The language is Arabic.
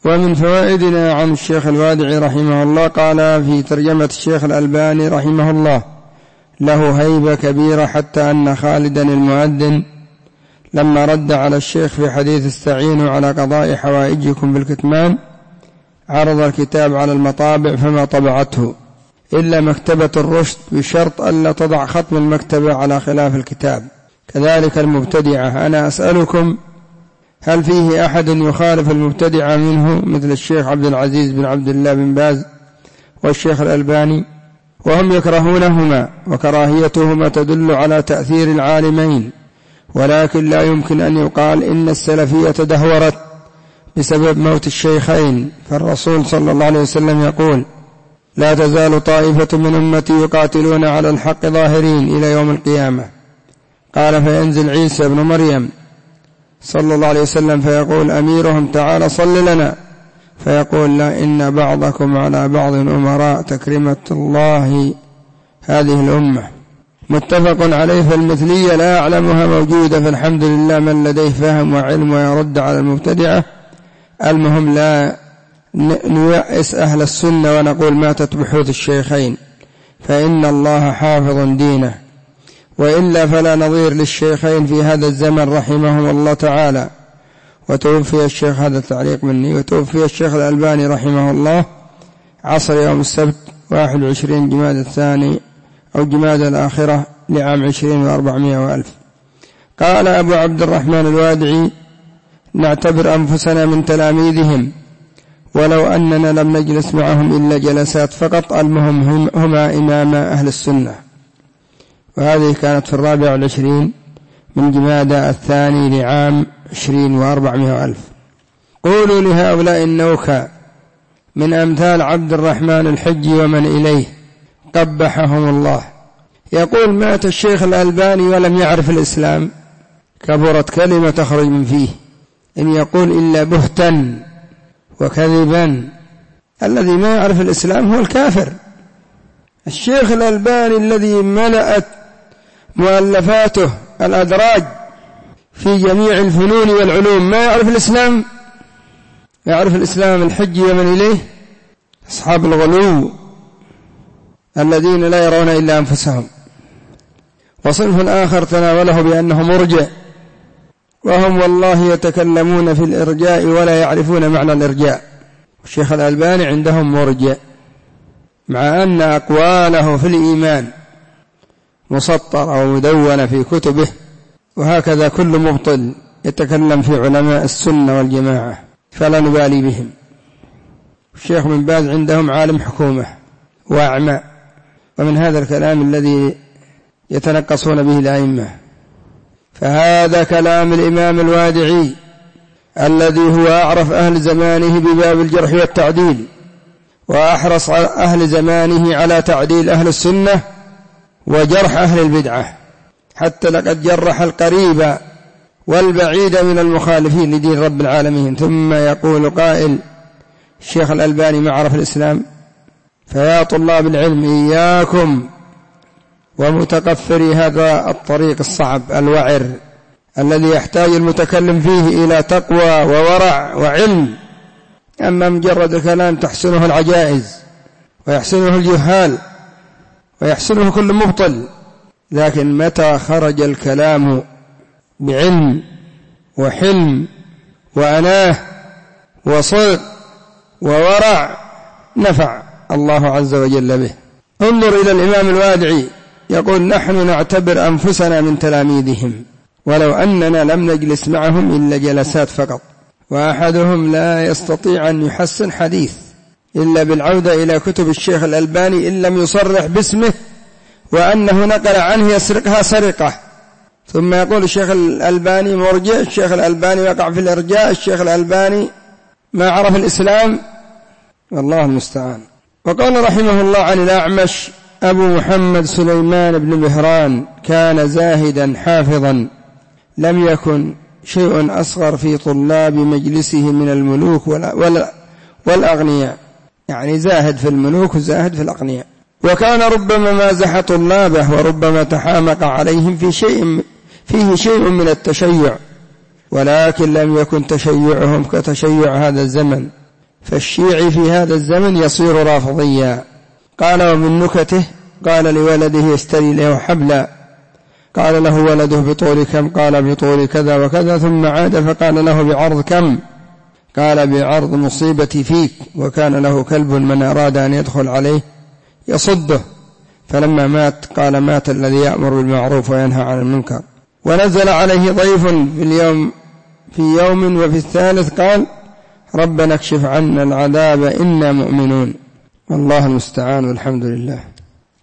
ومن فوائدنا عن الشيخ الوادعي رحمه الله قال في ترجمة الشيخ الألباني رحمه الله: له هيبة كبيرة حتى أن خالدا المؤذن لما رد على الشيخ في حديث استعينوا على قضاء حوائجكم بالكتمان عرض الكتاب على المطابع فما طبعته إلا مكتبة الرشد بشرط ألا تضع ختم المكتبة على خلاف الكتاب. كذلك المبتدعة. أنا أسألكم هل فيه أحد يخالف المبتدعة منه مثل الشيخ عبد العزيز بن عبد الله بن باز والشيخ الألباني وهم يكرهونهما وكراهيتهما تدل على تأثير العالمين، ولكن لا يمكن أن يقال إن السلفية تدهورت بسبب موت الشيخين، فالرسول صلى الله عليه وسلم يقول: لا تزال طائفة من أمتي يقاتلون على الحق ظاهرين إلى يوم القيامة. قال: فينزل عيسى بن مريم صلى الله عليه وسلم فيقول أميرهم تعالى صل لنا، فيقول: لا، إن بعضكم على بعض أمراء تكرمة الله هذه الأمة. متفق عليه. فالمثلية لا أعلمها موجودة، فالحمد لله من لديه فهم وعلم ويرد على المبتدعة. المهم لا نيأس أهل السنة ونقول ماتت بحوث الشيخين، فإن الله حافظ دينه، وإلا فلا نظير للشيخين في هذا الزمن رحمهم الله تعالى. وتوفي الشيخ، هذا التعليق مني، وتوفي الشيخ الألباني رحمه الله عصر يوم السبت 21 جماد الثاني أو جماد الآخرة لعام 20 و400 وألف. قال أبو عبد الرحمن الوادعي: نعتبر أنفسنا من تلاميذهم ولو أننا لم نجلس معهم إلا جلسات فقط، المهم هما إمام أهل السنة. وهذه كانت في 24 من جماد الثاني لعام 20 و400 ألف. قولوا لهؤلاء النوكى من أمثال عبد الرحمن الحجي ومن إليه قبحهم الله، يقول مات الشيخ الألباني ولم يعرف الإسلام، كبرت كلمة تخرج من فيه، إن يقول إلا بهتا وكذبا. الذي ما يعرف الإسلام هو الكافر. الشيخ الألباني الذي ملأت مؤلفاته الأدراج في جميع الفنون والعلوم ما يعرف الإسلام؟ يعرف الإسلام الحج ومن إليه أصحاب الغلو الذين لا يرون إلا أنفسهم. وصنف آخر تناوله بأنه مرجع، وهم والله يتكلمون في الإرجاء ولا يعرفون معنى الإرجاء. الشيخ الألباني عندهم مرجع، مع أن أقواله في الإيمان مسطر أو مدونة في كتبه، وهكذا كل مبطل يتكلم في علماء السنة والجماعة فلا نبالي بهم. الشيخ بن باز عندهم عالم حكومة وأعمى، ومن هذا الكلام الذي يتنقصون به الأئمة. فهذا كلام الإمام الوادعي الذي هو أعرف أهل زمانه بباب الجرح والتعديل، وأحرص أهل زمانه على تعديل أهل السنة وجرح أهل البدعة، حتى لقد جرح القريب والبعيد من المخالفين لدين رب العالمين. ثم يقول قائل: الشيخ الألباني ما عرف الإسلام. فيا طلاب العلم إياكم ومتقفري هذا الطريق الصعب الوعر الذي يحتاج المتكلم فيه إلى تقوى وورع وعلم. أما مجرد الكلام تحسنه العجائز ويحسنه الجهال ويحسنه كل مبطل، لكن متى خرج الكلام بعلم وحلم وأناه وصدق وورع نفع الله عز وجل به. انظر إلى الإمام الوادعي يقول: نحن نعتبر أنفسنا من تلاميذهم ولو أننا لم نجلس معهم إلا جلسات فقط. وأحدهم لا يستطيع أن يحسن حديث إلا بالعودة إلى كتب الشيخ الألباني إن لم يصرح باسمه وأنه نقل عنه يسرقها سرقة، ثم يقول الشيخ الألباني مرجع، الشيخ الألباني وقع في الإرجاء، الشيخ الألباني ما عرف الإسلام، والله المستعان. وقال رحمه الله عن الأعمش: أبو محمد سليمان بن مهران كان زاهدا حافظا، لم يكن شيء أصغر في طلاب مجلسه من الملوك والأغنياء، يعني زاهد في الملوك وزاهد في الأغنياء. وكان ربما مازح طلابه وربما تحامق عليهم فيه شيء من التشيع، ولكن لم يكن تشيعهم كتشيع هذا الزمن، فالشيعي في هذا الزمن يصير رافضيا. قال ومن نكته قال لولده يشتري له حبلا، قال له ولده بطول كم؟ قال بطول كذا وكذا، ثم عاد فقال له بعرض كم؟ قال بعرض مصيبتي فيك. وكان له كلب من أراد أن يدخل عليه يصده، فلما مات قال مات الذي يأمر بالمعروف وينهى عن المنكر. ونزل عليه ضيف في يوم وفي الثالث قال ربنا اكشف عنا العذاب إنا مؤمنون. والله المستعان والحمد لله.